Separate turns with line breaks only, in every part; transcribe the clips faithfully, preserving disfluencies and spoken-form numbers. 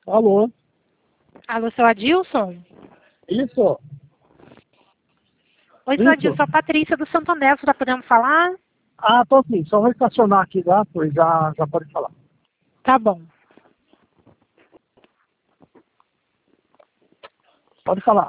Alô?
Alô, seu Adilson?
Isso?
Oi, seu
Isso?
Adilson, a Patrícia do Santander, você tá podendo falar?
Ah, tô sim. Só vou estacionar aqui, tá? Pois já, já pode falar.
Tá bom.
Pode falar.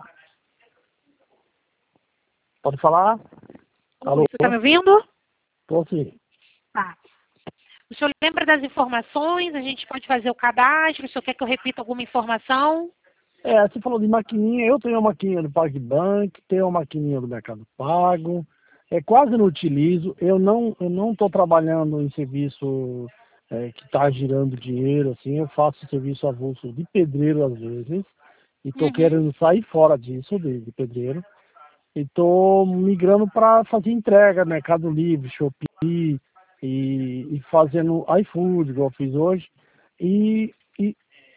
Pode falar? Alô?
Oi, você tá me ouvindo?
Tô sim.
Tá. O senhor lembra das informações? A gente pode fazer o cadastro? O senhor quer que eu repita alguma informação?
É, você falou de maquininha. Eu tenho uma maquininha do PagBank, tenho uma maquininha do Mercado Pago. É, quase não utilizo. Eu não eu não estou trabalhando em serviço é, que está girando dinheiro, assim. Eu faço serviço avulso de pedreiro às vezes. E estou
Uhum.
querendo sair fora disso, de, de pedreiro. E estou migrando para fazer entrega, Mercado Livre, Shopee e, e fazendo iFood, igual eu fiz hoje, e, e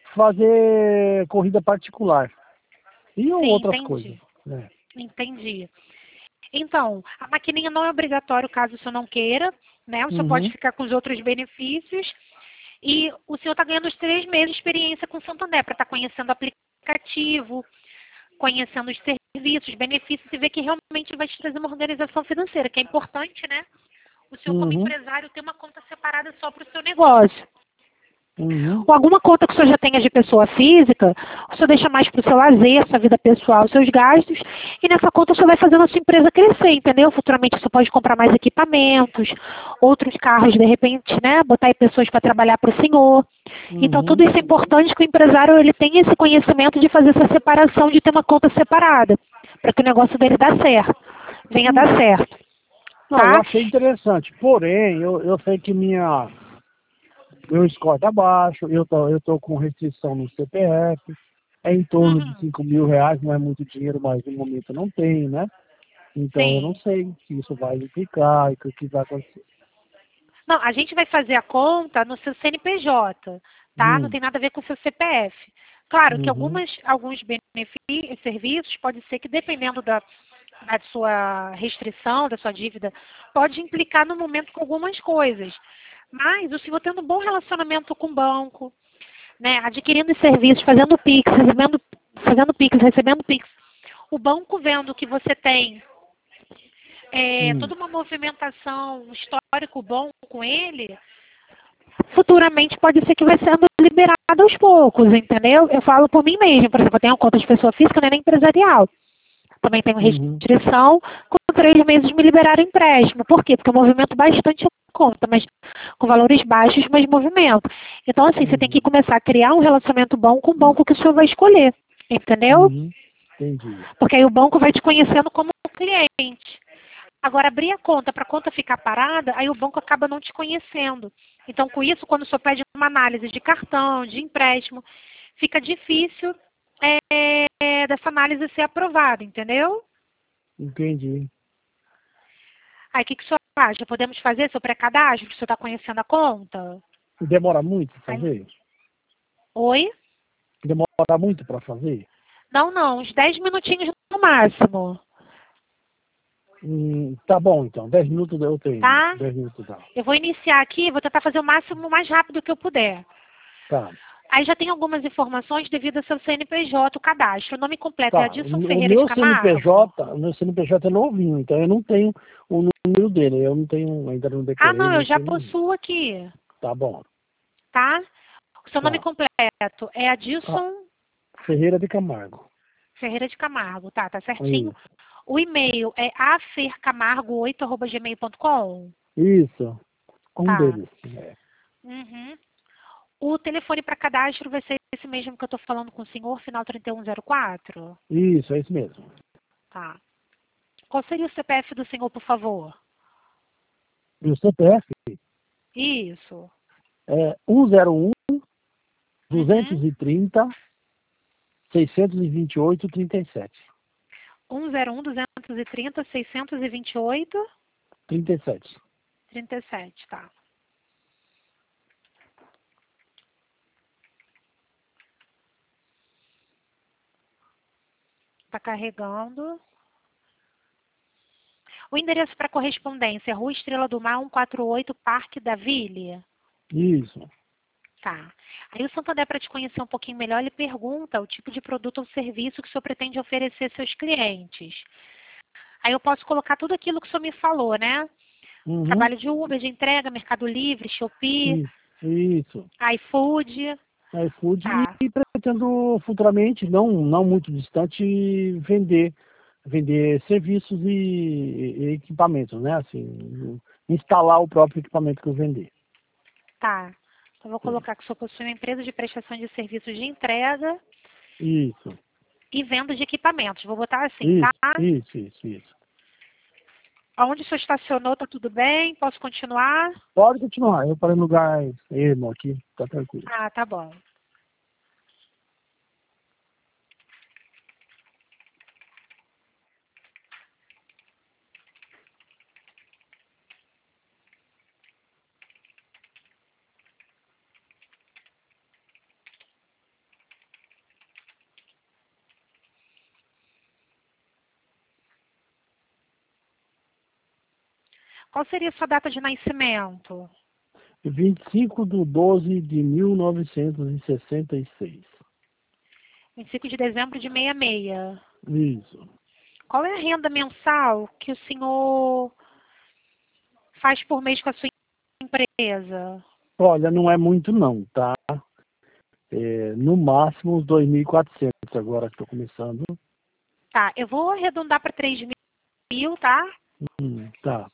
fazer corrida particular e
Sim,
outras coisas.
entendi.
Né?
Entendi. Então, a maquininha não é obrigatório caso o senhor não queira, né? O senhor pode
Uhum,
ficar com os outros benefícios. E o senhor está ganhando os três meses de experiência com o Santander para estar conhecendo o aplicativo, conhecendo os serviços, benefícios e ver que realmente vai te trazer uma organização financeira, que é importante, né? O senhor, como
uhum,
empresário, ter uma conta separada só para o seu negócio.
uhum,
Ou alguma conta que o senhor já tenha de pessoa física, o senhor deixa mais para o seu lazer, sua vida pessoal, seus gastos, e nessa conta o senhor vai fazendo a sua empresa crescer, entendeu? Futuramente o senhor pode comprar mais equipamentos, outros carros, de repente, né? Botar aí pessoas para trabalhar para o senhor. Então tudo
uhum.
isso é importante que o empresário ele tenha esse conhecimento de fazer essa separação, de ter uma conta separada, para que o negócio dele dê certo, venha dar
Hum,
certo,
Não, eu
tá?
achei interessante. Porém, eu, eu sei que minha, meu score está baixo, eu tô, eu tô com restrição no C P F, é em torno de
Uhum.
cinco mil reais, não é muito dinheiro, mas no momento eu não tenho, né? Então eu não
Sim.
sei se isso vai implicar e o que vai acontecer.
Não, a gente vai fazer a conta no seu C N P J, tá? Não
Hum,
tem nada a ver com o seu C P F. Claro que
uhum,
algumas, alguns benefícios, serviços, pode ser que dependendo da, da sua restrição, da sua dívida, pode implicar no momento com algumas coisas. Mas o senhor tendo um bom relacionamento com o banco, né, adquirindo os serviços, fazendo Pix, recebendo, fazendo Pix, recebendo Pix, o banco vendo que você tem é,
hum,
toda uma movimentação, um histórico bom com ele, futuramente pode ser que vai sendo liberado aos poucos, entendeu? Eu falo por mim mesma, por exemplo, eu tenho uma conta de pessoa física, não é nem empresarial. Também tenho
uhum,
restrição, com três meses me liberaram empréstimo. Por quê? Porque eu movimento bastante a conta, mas com valores baixos, mas movimento. Então, assim, você tem que
uhum,
começar a criar um relacionamento bom com o banco que o senhor vai escolher, entendeu?
uhum. Entendi.
Porque aí o banco vai te conhecendo como cliente. Agora, abrir a conta para a conta ficar parada, aí o banco acaba não te conhecendo. Então, com isso, quando o senhor pede uma análise de cartão, de empréstimo, fica difícil é, dessa análise ser aprovada, entendeu?
Entendi.
Aí, o que, que o senhor acha? Podemos fazer seu pré-cadastro, que o senhor está conhecendo a conta?
Demora muito para
Aí,
fazer?
oi?
Demora muito para fazer?
Não, não, uns dez minutinhos no máximo,
Hum, tá bom, então. Dez minutos eu tenho.
tá?
Dez minutos dá.
Eu vou iniciar aqui, vou tentar fazer o máximo, o mais rápido que eu puder.
Tá,
Aí já tem algumas informações devido ao seu C N P J, o cadastro. O nome completo é
tá. O
Adilson
o
Ferreira de
meu
Camargo?
C N P J, o meu C N P J é novinho, então eu não tenho o número dele. Eu não tenho, ainda não
Ah,
decorei,
não, eu
nem
já
sei nem.
possuo aqui,
Tá bom.
tá? O seu nome
Tá.
completo é
Ah,
Adilson
Ferreira de Camargo.
Ferreira de Camargo, tá, tá certinho.
Isso.
O e-mail é afercamargo oito arroba gmail ponto com,
Isso. Um
tá?
deles. É.
Uhum. O telefone para cadastro vai ser esse mesmo que eu estou falando com o senhor, final trinta e um zero quatro?
Isso, é isso mesmo.
Tá. Qual seria o C P F do senhor, por favor?
E o C P F
Isso.
é um zero um,
Uhum.
duzentos e trinta, seiscentos e vinte e oito, trinta e sete.
um zero um, duzentos e trinta, seiscentos e vinte e oito,
trinta e sete.
trinta e sete, tá. Tá carregando. O endereço para correspondência, Rua Estrela do Mar, cento e quarenta e oito, Parque da Ville.
Isso.
Tá. Aí o Santander, para te conhecer um pouquinho melhor, ele pergunta o tipo de produto ou serviço que o senhor pretende oferecer aos seus clientes. Aí eu posso colocar tudo aquilo que o senhor me falou, né?
Uhum.
Trabalho de Uber, de entrega, Mercado Livre, Shopee,
Isso, isso.
iFood.
iFood
Tá,
e pretendo futuramente, não, não muito distante, vender, vender serviços e, e equipamentos, né? Assim, instalar o próprio equipamento que eu vender.
tá. Então, vou
É.
colocar que o senhor possui uma empresa de prestação de serviços de entrega
Isso,
e venda de equipamentos. Vou botar assim, tá?
isso, isso, isso, isso.
Onde o senhor estacionou, tá tudo bem? Posso continuar?
Pode continuar, eu parei no lugar ermo aqui, tá tranquilo.
Ah, tá bom. Qual seria a sua data de nascimento?
vinte e cinco de doze de mil novecentos e sessenta e seis.
vinte e cinco de dezembro de sessenta e seis.
Isso.
Qual é a renda mensal que o senhor faz por mês com a sua empresa?
Olha, não é muito não, tá? É, no máximo uns dois mil e quatrocentos agora que estou começando.
Tá, eu vou arredondar para três mil, tá?
Hum, tá.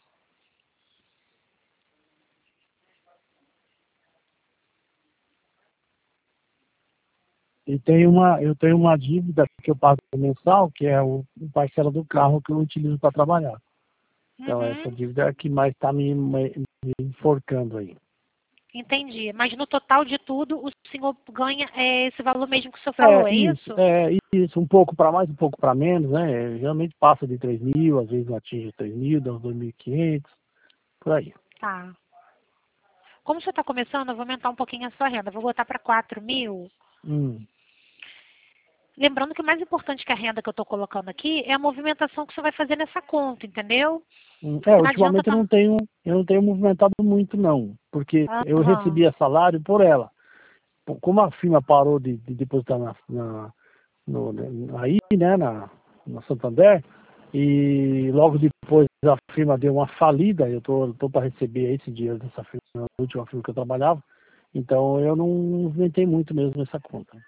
E tem uma, eu tenho uma dívida que eu pago mensal, que é o, o parcela do carro que eu utilizo para trabalhar. Então essa
Uhum,
dívida é a que mais está me, me, me enforcando aí.
entendi. Mas no total de tudo, o senhor ganha é, esse valor mesmo que o senhor falou,
É
é
isso,
isso?
é isso, um pouco para mais, um pouco para menos, né? Geralmente passa de três mil, às vezes não atinge três mil, dá uns dois mil e quinhentos, por aí.
Tá. Como o senhor está começando, eu vou aumentar um pouquinho a sua renda. Vou botar para quatro mil.
Hum.
Lembrando que o mais importante que a renda que eu estou colocando aqui é a movimentação que você vai fazer nessa conta, entendeu?
Hum, É,
Porque não adianta
ultimamente eu
tam...
não tenho, eu não tenho movimentado muito não, porque eu
Aham.
recebia salário por ela. Pô, como a firma parou de, de depositar na, na, no, né, aí, né, na, na Santander, e logo depois a firma deu uma falida, eu tô, tô para receber esse dinheiro dessa firma, a última firma que eu trabalhava, então eu não movimentei muito mesmo essa conta.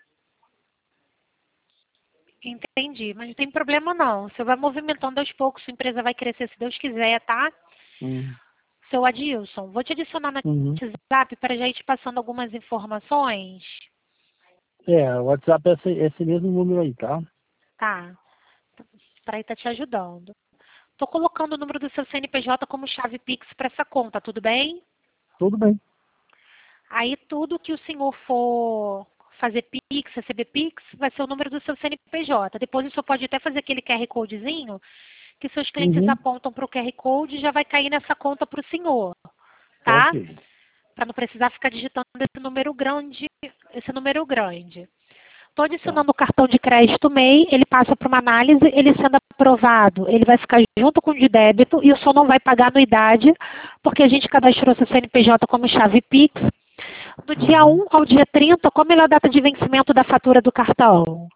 Entendi, mas não tem problema não. Você vai movimentando aos poucos, sua empresa vai crescer se Deus quiser, tá?
Hum.
Seu Adilson, vou te adicionar no
Uhum.
WhatsApp para já ir te passando algumas informações.
É, o WhatsApp é esse, esse mesmo número aí, tá?
Tá, para estar te ajudando. Estou colocando o número do seu C N P J como chave Pix para essa conta, tudo bem?
Tudo bem.
Aí tudo que o senhor for fazer Pix, receber Pix, vai ser o número do seu C N P J. Depois o senhor pode até fazer aquele Q R Codezinho que seus clientes
Uhum.
apontam para o Q R Code e já vai cair nessa conta para o senhor,
Ok.
tá? Para não precisar ficar digitando esse número grande, esse número grande. Estou
Tá.
adicionando o cartão de crédito M E I, ele passa para uma análise, ele sendo aprovado, ele vai ficar junto com o de débito e o senhor não vai pagar anuidade, porque a gente cadastrou seu C N P J como chave Pix. Do dia
Uhum.
um ao dia trinta, qual é a data de vencimento da fatura do cartão?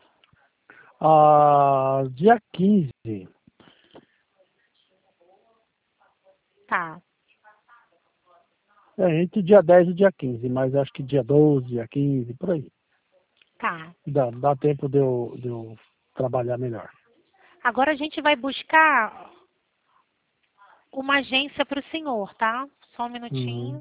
Ah, dia quinze.
Tá,
É, entre o dia dez e o dia quinze, mas acho que dia doze, dia quinze, por aí.
tá.
Dá, dá tempo de eu, de eu trabalhar melhor.
Agora a gente vai buscar uma agência para o senhor, tá? Só um
Uhum.
minutinho.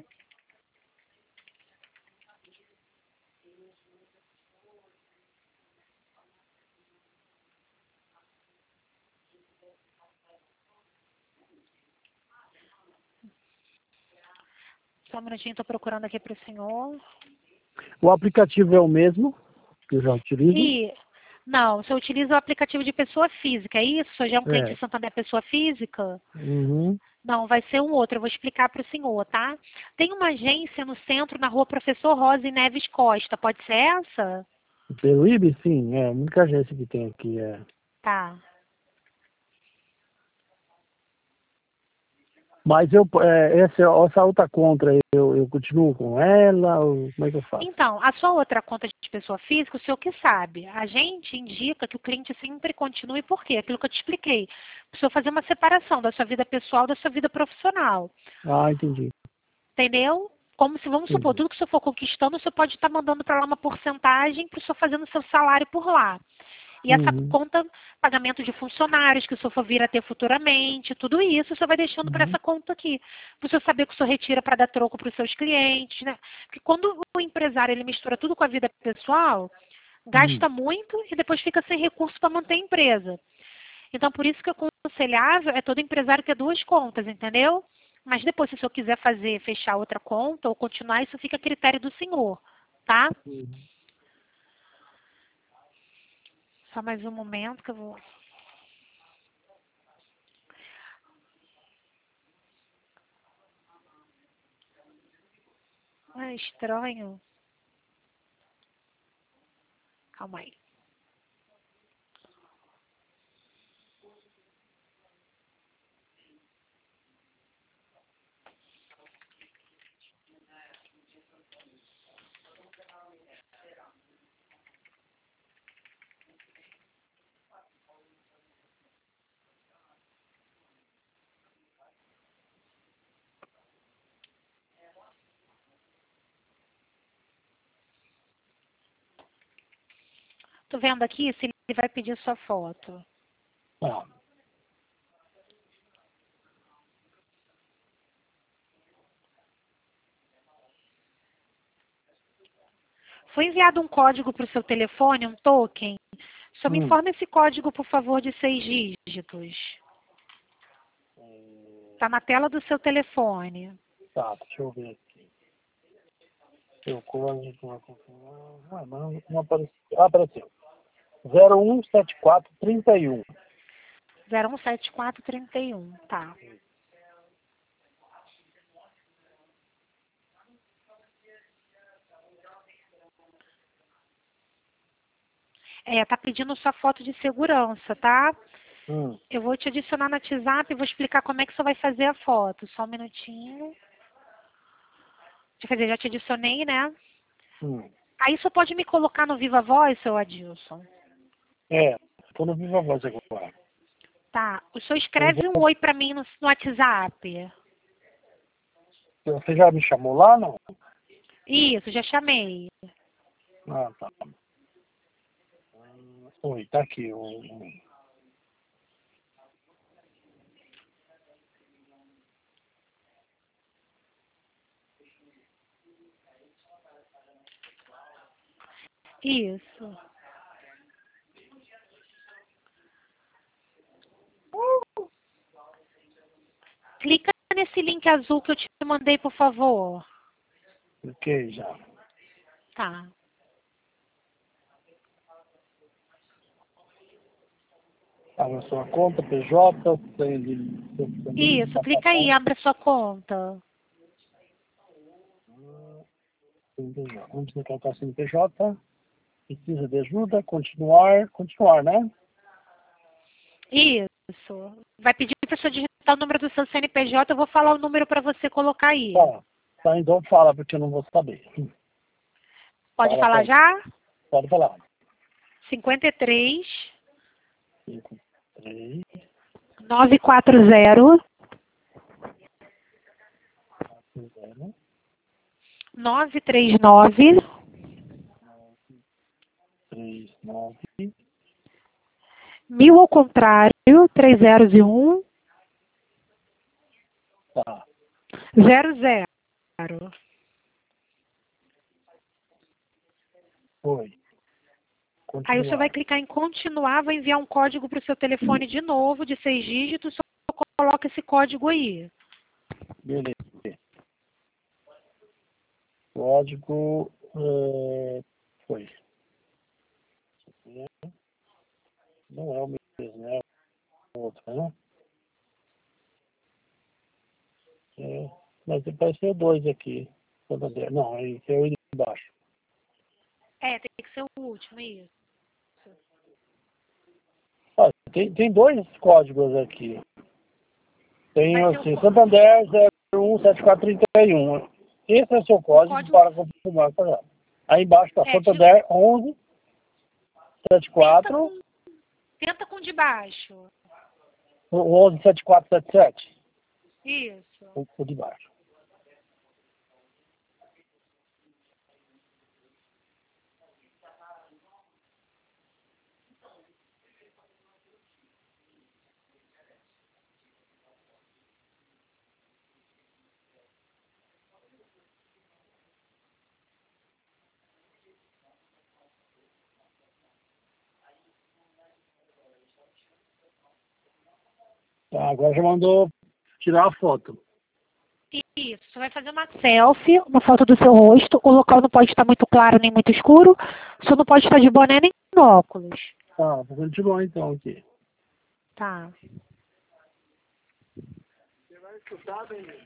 Só um minutinho, estou procurando aqui para o senhor.
O aplicativo é o mesmo, que eu já utilizo.
E, não, você utiliza o aplicativo de pessoa física, é isso? O senhor já é um cliente
É.
de Santander pessoa física?
Uhum.
Não, vai ser um outro, eu vou explicar para o senhor, tá? Tem uma agência no centro, na rua Professor Rosa e Neves Costa, pode ser essa?
Pelo I B, sim, é a única agência que tem aqui. É.
Tá.
Mas eu, é, essa, essa outra conta, eu, eu continuo com ela? Ou como é que eu faço?
Então, a sua outra conta de pessoa física, o senhor que sabe. A gente indica que o cliente sempre continue, por quê? Aquilo que eu te expliquei. Para o senhor fazer uma separação da sua vida pessoal da sua vida profissional.
Ah, entendi.
Entendeu? Como se, vamos supor,
Entendi.
tudo que o senhor for conquistando, o senhor pode estar mandando para lá uma porcentagem para o senhor fazendo seu salário por lá. E essa
Uhum.
conta, pagamento de funcionários que o senhor for vir a ter futuramente, tudo isso o senhor vai deixando para
Uhum.
essa conta aqui. Para o senhor saber que o senhor retira para dar troco para os seus clientes, né? Porque quando o empresário ele mistura tudo com a vida pessoal,
Uhum.
gasta muito e depois fica sem recurso para manter a empresa. Então, por isso que é aconselhável é todo empresário ter duas contas, entendeu? Mas depois, se o senhor quiser fazer, fechar outra conta ou continuar, isso fica a critério do senhor, tá?
Uhum.
Só mais um momento que eu vou... Ah, estranho. Calma aí. Tô vendo aqui se ele vai pedir sua foto.
Tá.
Foi enviado um código para o seu telefone, um token. Só me
Hum.
informe esse código, por favor, de seis dígitos. Está na tela do seu telefone.
Tá, deixa eu ver aqui. Seu código. Ah, não, não apareceu. Ah, apareceu. zero um sete quatro três um.
zero um sete quatro três um. Tá. É, tá pedindo sua foto de segurança, tá?
Hum.
Eu vou te adicionar no WhatsApp e vou explicar como é que você vai fazer a foto. Só um minutinho. Quer dizer, já te adicionei, né?
Hum.
Aí você pode me colocar no Viva Voz, seu Adilson?
É, tô no Viva Voz agora.
Tá. O senhor
Eu
escreve um
vou-
oi pra mim no, no WhatsApp.
Você já me chamou lá, não?
Isso, já chamei.
Ah, tá. Hum, Oi, tá aqui. o- o-
Isso. Clica nesse link azul que eu te mandei, por favor.
Ok, já.
Tá.
Tá na sua conta, P J, tem de...
Isso, clica aí, abre a sua conta.
Vamos colocar C N P J. Precisa de ajuda, continuar, continuar, né?
Isso. Vai pedir para você digitar o número do seu C N P J, eu vou falar o número para você colocar aí.
Tá. Tá, então fala, porque eu não vou saber.
Pode
Fala,
falar
pode.
já?
Pode falar.
cinquenta e três,
cinco, três,
novecentos e quarenta,
zero,
novecentos e trinta e nove,
três, nove,
mil ao contrário, três zeros e um,
tá.
zero zero.
Foi.
Aí o senhor vai
Continuar.
clicar em continuar, vai enviar um código para o seu telefone de novo, de seis dígitos, só coloca esse código aí.
Beleza. Código. É, foi. Não é o mesmo, é o outro, né? É, mas apareceu dois aqui. Não, aí tem o de baixo.
É, tem que ser o último, isso.
Ah, tem, tem dois códigos aqui. Tenho assim, Santander zero um sete quatro três um. Esse é o seu código, código... para confirmar. Aí embaixo está é, Santander tipo... onze setenta e quatro.
Tenta com, tenta com de baixo.
O onze sete quatro sete sete?
Isso.
O, o de baixo. Tá, agora já mandou tirar a foto.
Isso, você vai fazer uma selfie, uma foto do seu rosto. O local não pode estar muito claro nem muito escuro. Você não pode estar de boné nem de óculos.
Tá, vou continuar então aqui.
Tá.
Você vai escutar, bem?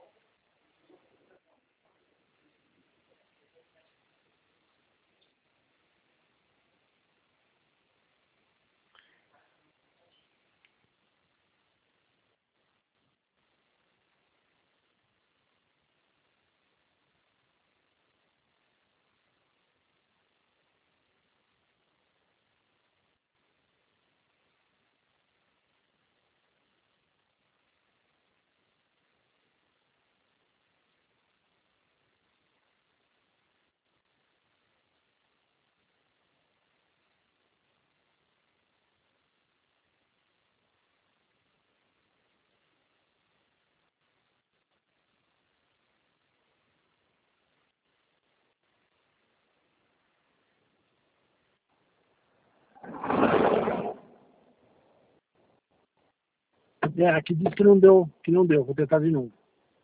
É, aqui diz que não deu, que não deu. Vou tentar de novo.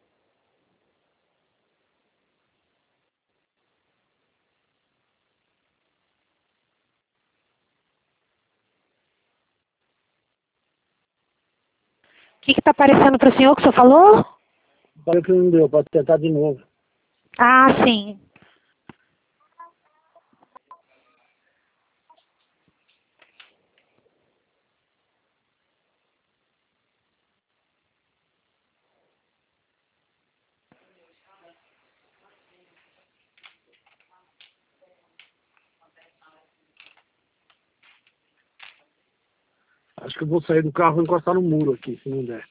O que está aparecendo para o senhor que o senhor falou?
Parece que não deu, pode tentar de novo.
Ah, sim.
Acho que eu vou sair do carro e encostar no muro aqui, se não der.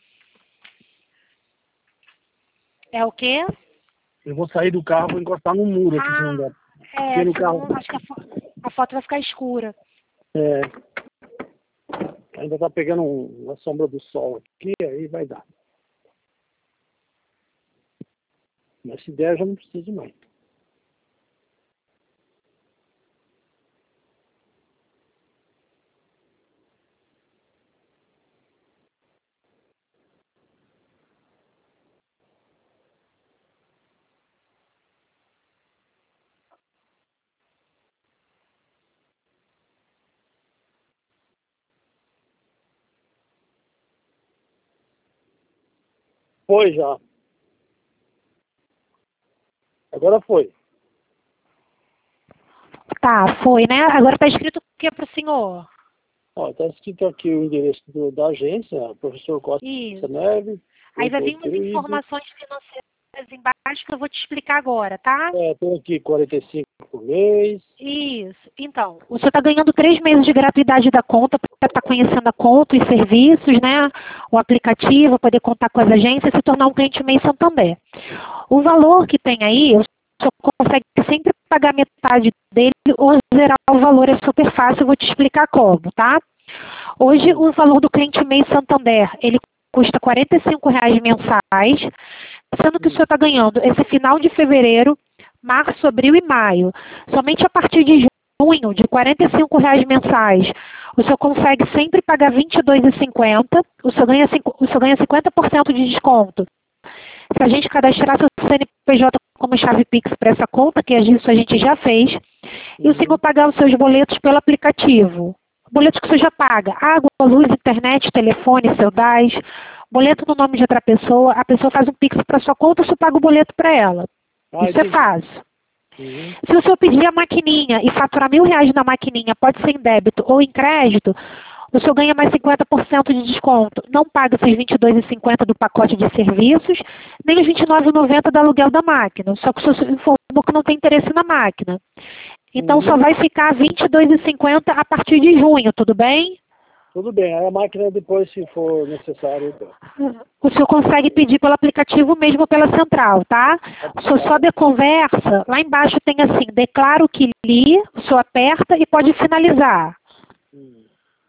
É o quê?
Eu vou sair do carro e encostar no muro aqui,
ah,
se não der.
É,
no carro...
acho que a, fo a foto vai ficar escura.
É. Ainda tá pegando um, uma sombra do sol aqui, aí vai dar. Mas se der, já não preciso mais. Foi já. Agora foi.
Tá, foi, né? Agora tá escrito o que para o senhor?
Ó, tá escrito aqui o endereço do, da agência, professor Costa
Isso.
Neves.
Aí vai vir umas informações financeiras embaixo que eu vou te explicar agora, tá?
É, tem aqui quarenta e cinco por mês.
Isso. Então, o senhor está ganhando três meses de gratuidade da conta para estar conhecendo a conta, os serviços, né? O aplicativo, poder contar com as agências e se tornar um cliente MEI Santander. O valor que tem aí, o senhor consegue sempre pagar metade dele ou zerar o valor, é super fácil, eu vou te explicar como, tá? Hoje, o valor do cliente MEI Santander, ele custa quarenta e cinco reais mensais, sendo que o senhor está ganhando esse final de fevereiro, março, abril e maio. Somente a partir de junho, de quarenta e cinco reais mensais, o senhor consegue sempre pagar vinte e dois reais e cinquenta centavos, o senhor ganha, o senhor ganha cinquenta por cento de desconto. Se a gente cadastrar seu C N P J como chave Pix para essa conta, que isso a gente já fez, e o senhor pagar os seus boletos pelo aplicativo. Boletos que você já paga, água, luz, internet, telefone, seu D A S, boleto no nome de outra pessoa, a pessoa faz um Pix para sua conta, você paga o boleto para ela.
Ah,
Isso é
entendi.
fácil.
Uhum.
Se o senhor pedir a maquininha e faturar mil reais na maquininha, pode ser em débito ou em crédito, o senhor ganha mais cinquenta por cento de desconto. Não paga esses vinte e dois reais e cinquenta centavos do pacote de serviços, nem os vinte e nove reais e noventa centavos do aluguel da máquina. Só que o senhor informou que não tem interesse na máquina. Então,
Uhum.
só vai ficar vinte e dois reais e cinquenta centavos a partir de junho, tudo bem?
Tudo bem, aí a máquina depois, se for necessário, então.
O senhor consegue pedir pelo aplicativo mesmo pela central, tá? O senhor só de conversa, lá embaixo tem assim, declaro que li, o senhor aperta e pode finalizar.
Hum.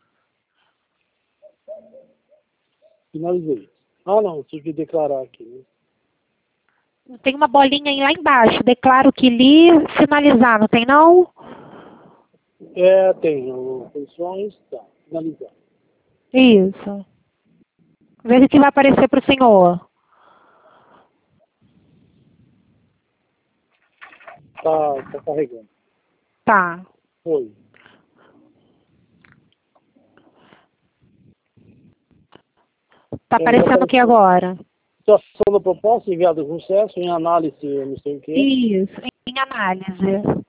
Finalizei. Ah, não, tive que declarar aqui, né?
Tem uma bolinha aí lá embaixo, declaro que li, finalizar, não tem não?
É, tem, o funções, tá, finalizar.
Isso. Veja o que vai aparecer para o senhor.
Tá, tá carregando.
Tá.
Foi.
Tá aparecendo o que agora?
Situação da proposta, enviado com sucesso, em análise, não sei o que.
Isso, em análise.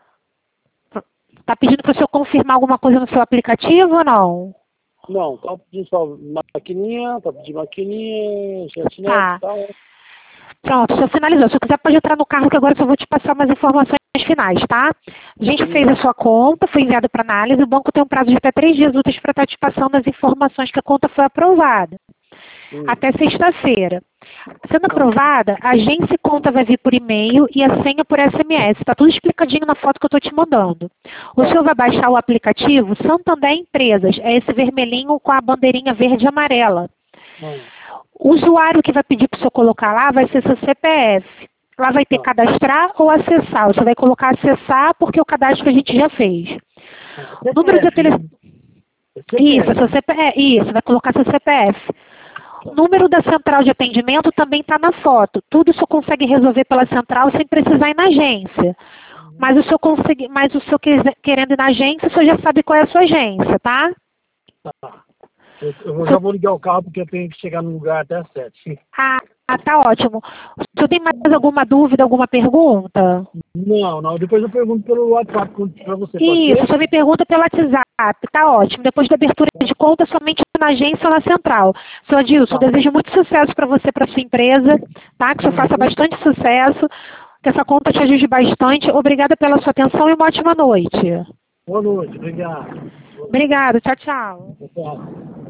Tá pedindo para o senhor confirmar alguma coisa no seu aplicativo ou não?
Não, tá pedindo só maquininha, tá pedindo maquininha, chatnet
Tá.
e tal.
Pronto, o senhor finalizou. Se você quiser pode entrar no carro que agora eu só vou te passar umas informações finais, tá? A gente
Sim.
fez a sua conta, foi enviado para análise, o banco tem um prazo de até três dias úteis para estar te passando as informações que a conta foi aprovada.
Hum.
Até sexta-feira. Sendo aprovada, a agência e conta vai vir por e-mail e a senha por S M S. Está tudo explicadinho na foto que eu estou te mandando. O senhor vai baixar o aplicativo Santander Empresas. É esse vermelhinho com a bandeirinha verde e amarela.
Hum.
O usuário que vai pedir para o senhor colocar lá vai ser seu C P F. Lá vai ter
Tá.
cadastrar ou acessar. Você vai colocar acessar porque o cadastro a gente já fez. O número de telefone. Isso, seu C P F. Isso, vai colocar seu C P F. O número da central de atendimento também está na foto. Tudo o senhor consegue resolver pela central sem precisar ir na agência. Mas o senhor consegue, mas o senhor quiser- querendo ir na agência, o senhor já sabe qual é a sua agência, tá?
Tá. Eu, eu já vou ligar o carro porque eu tenho que chegar no lugar até às sete.
Ah, ah, tá ótimo. O senhor tem mais alguma dúvida, alguma pergunta?
Não, não. Depois eu pergunto pelo WhatsApp para você. Pode
Isso,
ser?
você me pergunta pelo WhatsApp, tá ótimo. Depois da abertura de conta, somente na agência ou na central. Seu Adilson,
Tá.
eu desejo muito sucesso para você, para sua empresa, tá? Que o senhor faça bastante sucesso, que essa conta te ajude bastante. Obrigada pela sua atenção e uma ótima noite.
Boa noite. Obrigado.
Obrigada, tchau, tchau.
Tchau.